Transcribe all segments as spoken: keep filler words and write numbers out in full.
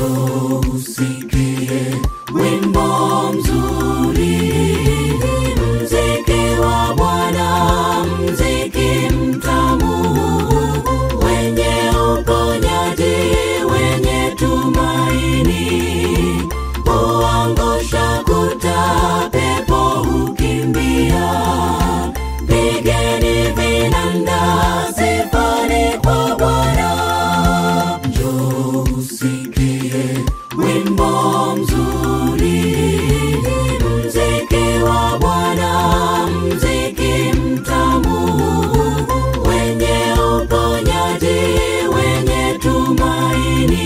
Njoo usikie wimbo mzuri, mziki wa Bwana, mziki mtamu, wenye uponyaji, wenye tumaini, huangusha kuta, pepo hukimbia. Pigeni vinanda, sifuni kwa Bwana. Njoo usikie wimbo mzuri, mziki wa Bwana, mziki mtamu, wenye uponyaji, wenye tumaini,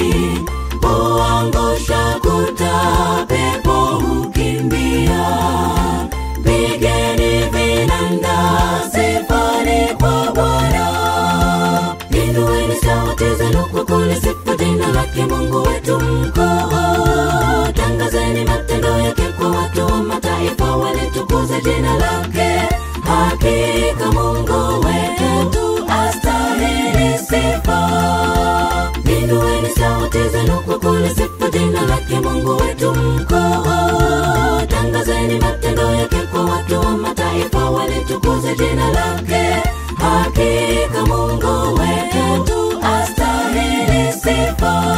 huangusha kuta, pepo hukimbia. Pigeni vinanda, sifuni kwa Bwana. Inueni sauti zenu kwa kulisifu jina lake Mungu wetu mkuu. Tangazeni matendo yake kwa watu wa mataifa, walitukuze jina lake. Hakika Mungu wetu astahili sifa. Inueni sauti zenu kwa kulisifu jina lake Mungu wetu mkuu. Tangazeni matendo yake kwa watu wa mataifa, walitukuze jina lake. Hakika Mungu wetu astahili sifa.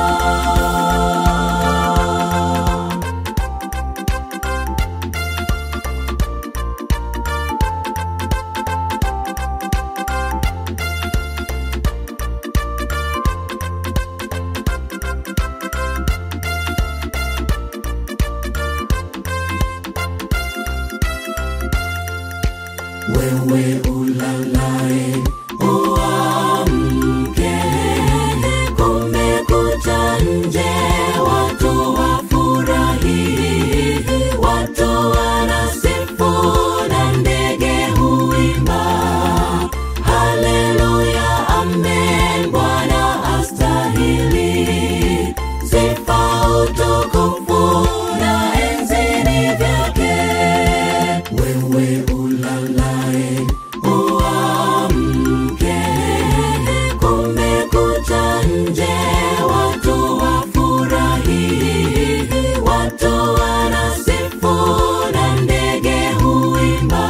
Wewe ulalae uamke, kumekucha nje, watu wafurahi, watu wanasifu na ndege huimba. Haleluya, amen, Bwana astahili sifa, utukufu na enzi ni vyake. Wewe ulalae uamke, kumekucha nje, watu wafurahi, watu wanasifu na ndege huimba.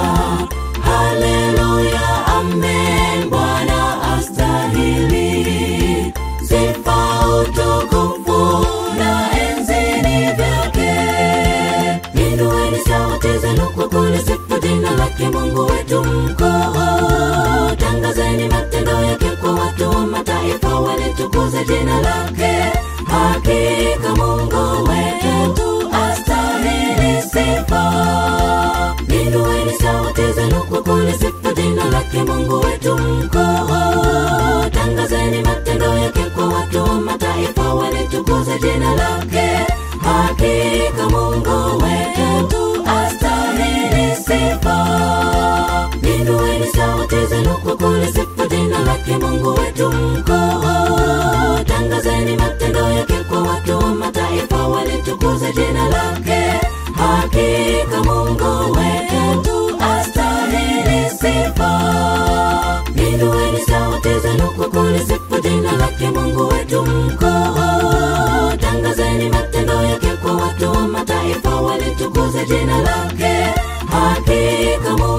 Haleluya, amen, Bwana astahili sifa, utukufu na enzi ni vyake. Inueni sauti zenu kwa kulisifu jina lake Mungu wetu mkuu. Tangazeni matendo yake kwa watu wa mataifa, walitukuze jina lake. Hakika Mungu wetu astahili sifa. Inueni sauti zenu kwa kulisifu jina lake Mungu wetu mkuu. Tangazeni matendo yake kwa watu wa mataifa, walitukuze jina lake. Hakika Mungu wetu astahili sifa. Inueni sauti zenu kwa kulisifu jina lake Mungu wetu mkuu. Tangazeni matendo yake kwa watu wa mataifa, walitukuze jina lake. Hakika Mungu wetu astahili sifa. Inueni sauti zenu kwa kulisifu jina lake Mungu wetu mkuu. Tangazeni matendo yake kwa watu wa mataifa, walitukuze jina lake. Hakika Mungu